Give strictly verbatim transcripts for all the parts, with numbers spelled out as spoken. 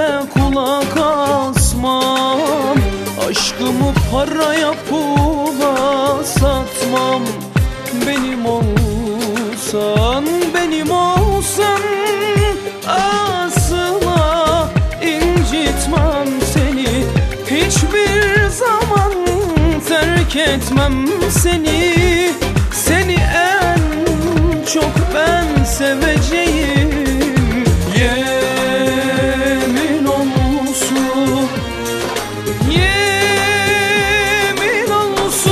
de kulak asmam. Aşkımı paraya pula satmam. Benim olsan, benim olsan asla incitmem seni. Hiçbir zaman terk etmem seni. Seni en çok ben seveceğim. Yemin olsun, yemin olsun,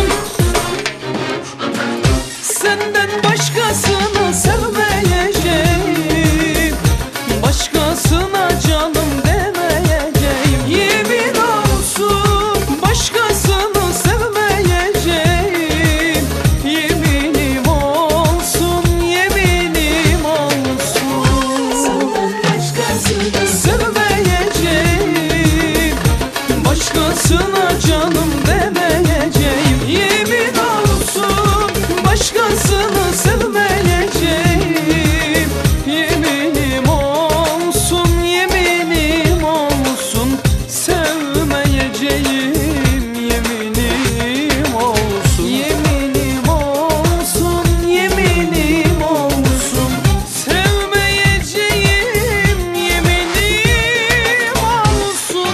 senden başkasını sevmeyeceğim. Başkasına canım demeyeceğim. Yemin olsun, başkasını sevmeyeceğim. Yeminim olsun, yeminim olsun, senden başkasını sevmeyeceğim. Başkasına canım demeyeceğim. Yemin olsun, başkasını sevmeyeceğim. Yeminim olsun, yeminim olsun, sevmeyeceğim. Yeminim olsun, yeminim olsun, yeminim olsun, sevmeyeceğim. Yeminim olsun.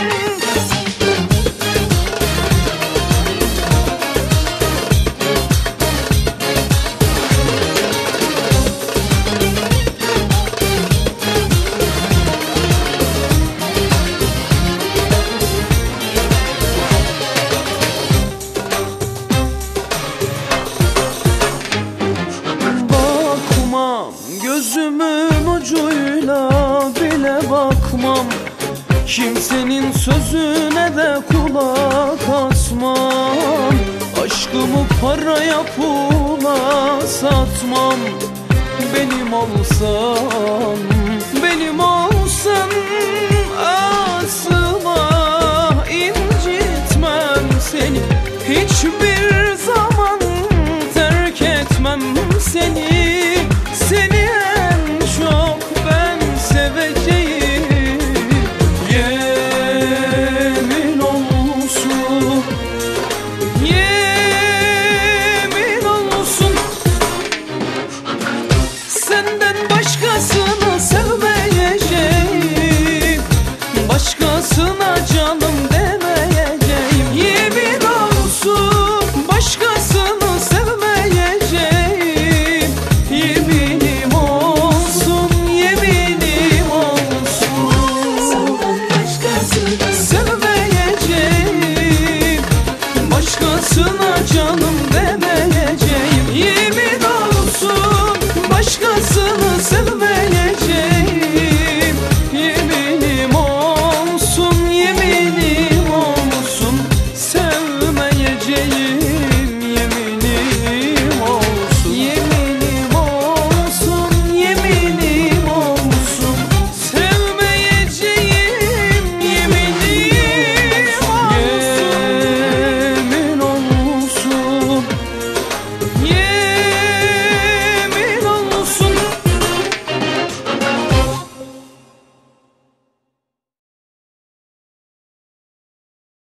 Bakmam, gözümün ucuyla bile bakmam. Kimsenin sözüne de kulak asmam. Aşkımı paraya pula satmam. Benim olsan, benim olsan